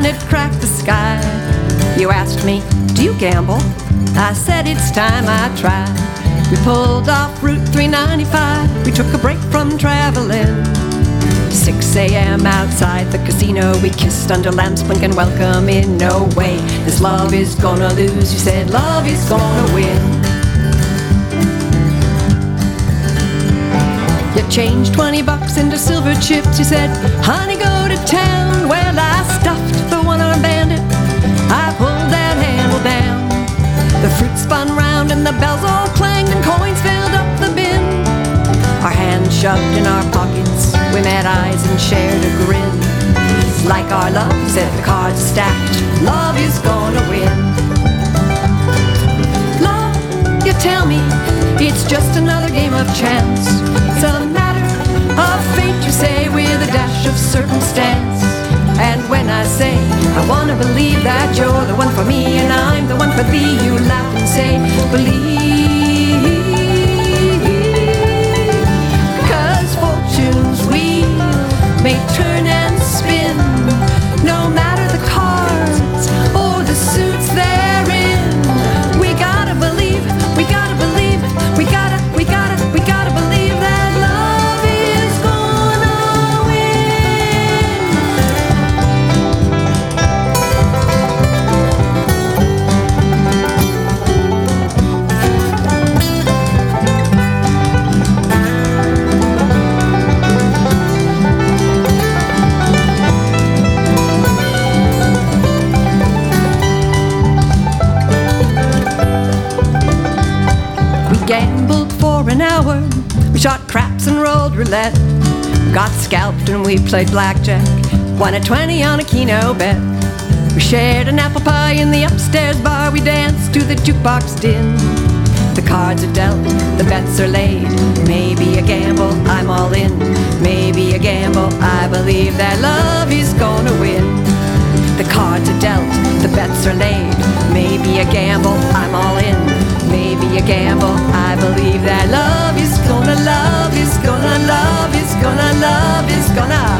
it cracked the sky. You asked me, do you gamble? I said it's time I tried. We pulled off Route 395. We took a break from traveling. 6 a.m. outside the casino, we kissed under lamps, blinking welcome in. No way, this love is gonna lose. You said love is gonna win. You changed 20 bucks into silver chips. You said, honey, go to town. Well, I stuffed the one-armed bandit. I pulled that handle down. The fruit spun round and the bells all clanged and coins filled up the bin. Our hands shoved in our pockets, we met eyes and shared a grin. Like our love, said the cards stacked, love is gonna win. Love, you tell me, it's just another game of chance. It's a matter of fate, you say, with a dash of circumstance. And when I say, I wanna believe that you're the one for me and I'm the one for thee, you laugh and say, believe. 'Cause fortune's wheel may turn and spin, no matter the cards or the suits they're in. We gotta believe, we gotta believe, we gotta believe that love is gonna win. We gambled for an hour, we shot craps and rolled roulette. Got scalped and we played blackjack, won a 20 on a Keno bet. We shared an apple pie in the upstairs bar, we danced to the jukebox din. The cards are dealt, the bets are laid. Maybe a gamble, I'm all in. Maybe a gamble, I believe that love is gonna win. The cards are dealt, the bets are laid. Maybe a gamble, I'm all in. Maybe a gamble, I believe that love is gonna, love is gonna, love is gonna, love is gonna